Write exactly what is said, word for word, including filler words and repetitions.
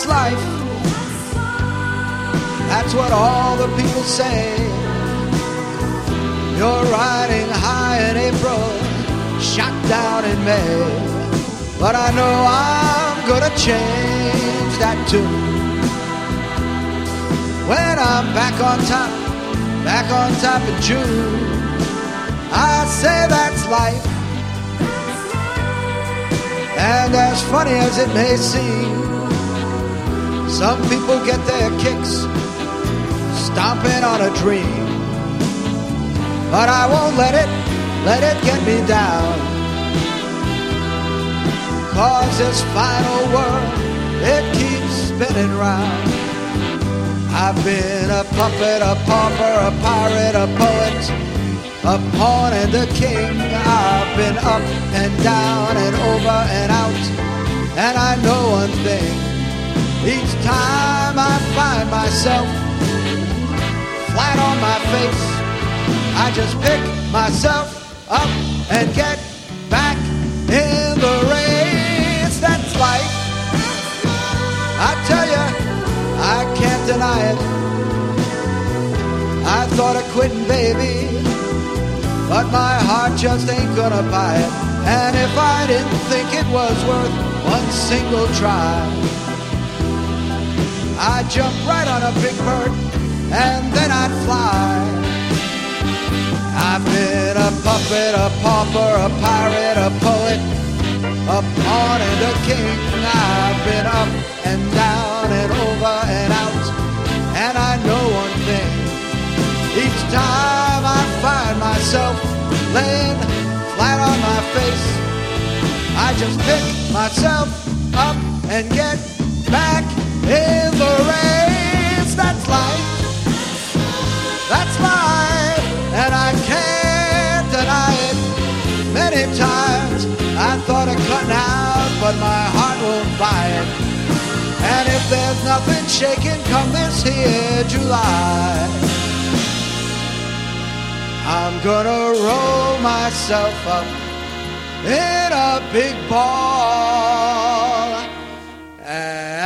life. That's what all the people say. You're riding high in April, shot down in May. But I know I'm gonna change that too. When I'm back on top, back on top in June, I say that's life. And as funny as it may seem, some people get their kicks stomping on a dream. But I won't let it, let it get me down. 'Cause this final world, it keeps spinning round. I've been a puppet, a pauper, a pirate, a poet, a pawn and a king. I've been up and down and over and out. And I know one thing, each time I find myself flat on my face, I just pick myself up and get back in the race. That's life. I tell you, I can't deny it. I thought of quitting, baby, but my heart just ain't gonna buy it. And if I didn't think it was worth one single try, I'd jump right on a big bird and then I'd fly. I've been a puppet, a pauper, a pirate, a poet, a pawn and a king. I've been up and down and over and out. And I know one thing, each time I find myself laying flat on my face, I just pick myself up and get back in the race. That's life. That's life. And I can't deny it. Many times I thought of cutting out, but my heart won't buy it. And if there's nothing shaking come this here July, I'm gonna roll myself up in a big ball and